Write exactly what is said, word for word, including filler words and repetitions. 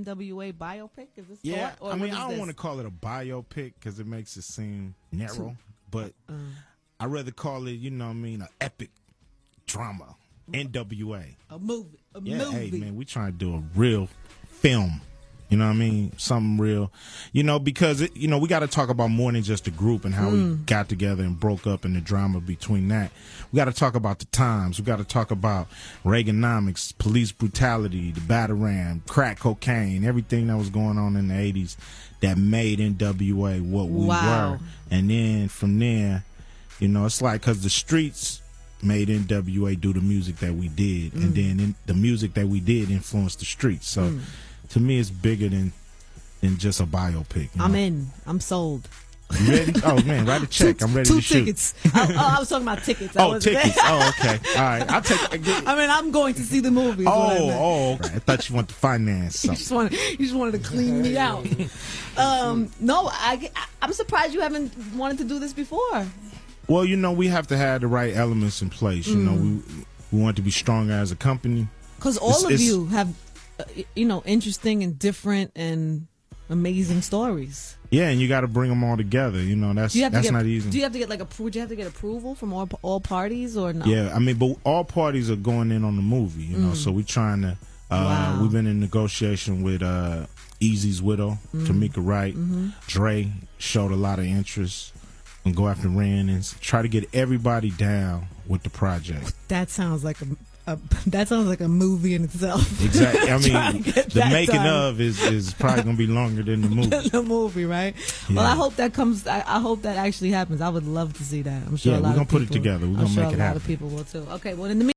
N W A biopic? Is this Yeah, thought, or I mean, what is I don't this? want to call it a biopic because it makes it seem narrow, but Uh, I'd rather call it, you know what I mean, an epic drama. N W A. a movie. A Yeah, movie. hey, man, we trying to do a real film. You know what I mean? Something real. You know, because, it, you know, we got to talk about more than just a group and how Mm. we got together and broke up and the drama between that. We got to talk about the times. We got to talk about Reaganomics, police brutality, the Batarang, crack cocaine, everything that was going on in the eighties that made N W A what we Wow. were. And then from there, you know, it's like because the streets made N W A do the music that we did. Mm. And then in, the music that we did influenced the streets. So, Mm. to me, it's bigger than than just a biopic. You I'm know? in. I'm sold. You ready? Oh man, write a check. Two, I'm ready two to shoot. tickets. oh, oh, I was talking about tickets. I Oh, was tickets. Oh, okay. All right. I'll take. I get, I mean, I'm going to see the movie. is what I oh, meant. oh. Okay. I thought you wanted to finance You something. just wanted, you just wanted to clean me out. Um, no, I, I, I'm surprised you haven't wanted to do this before. Well, you know, we have to have the right elements in place. You know, Mm. we we want to be stronger as a company. Because all It's- of it's- you have, uh, you know, interesting and different and amazing stories. Yeah, and you got to bring them all together. You know, that's Do you have that's to get, not easy. Do you have to get like a? Would you have to get approval from all all parties or no? Yeah, I mean, but all parties are going in on the movie, you know. Mm. So we're trying to. Uh, Wow. We've been in negotiation with uh, Easy's widow, Mm. Tamika Wright. Mm-hmm. Dre showed a lot of interest and go after Ren and s- try to get everybody down with the project. That sounds like a, a that sounds like a movie in itself. Exactly. I Trying mean, to get the that making done. of is is probably gonna be longer than the movie. the movie, right? Well, Yeah. I hope that comes. I, I hope that actually happens. I would love to see that. I'm sure Yeah, a we're lot gonna of put it people- together. We're I'm gonna sure make a it lot happen. of people will too. Okay, well in the